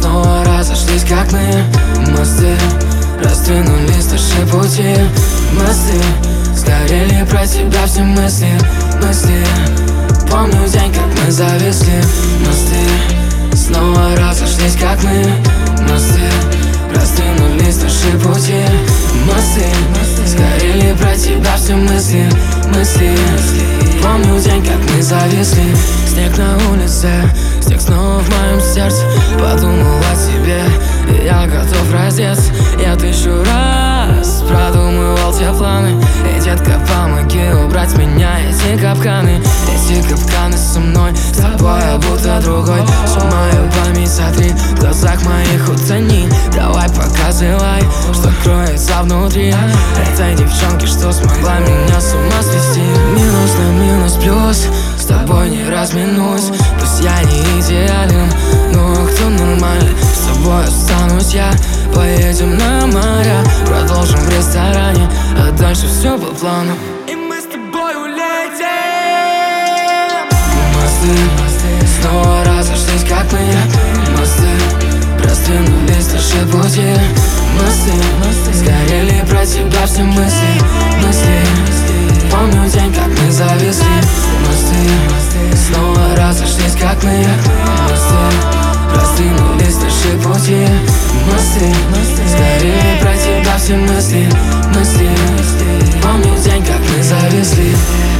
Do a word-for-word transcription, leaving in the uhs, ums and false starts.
снова разошлись, как мы. Мосты раздвинулись, наши пути. Мосты сгорели, про тебя все мысли, мысли. Помню день, как мы зависли. Мосты снова разошлись, как мы. Мосты раздвинулись, наши пути. Мосты сгорели, про тебя все мысли, мысли. Помню день, как мы зависли. Снег на улице, снег снова в моем сердце. Подумал о тебе, и я готов раздеться. Я тысячу раз продумывал те планы. И, детка, помоги убрать меня, эти капканы. Эти капканы со мной, с тобой я будто другой. Всю мою память сотри, в глазах моих утони. Давай показывай, что кроется внутри этой девчонки, что смогла меня с ума свести. Минус на минус плюс, с тобой не разминусь. Пусть я не идеален, но кто нормальный? С тобой останусь я. Поедем на моря, продолжим в ресторане, а дальше все по плану. И мы с тобой улетим. Мосты снова разошлись, как мы. Мосты раздвинулись, наши пути. Мосты сгорели, про тебя все мысли, мысли. Помню день, как мы зависли. Мосты снова разошлись, как мы. Мосты раздвинулись, наши пути. Мосты сгорели, про тебя все мысли, мысли. Помню день, как мы зависли.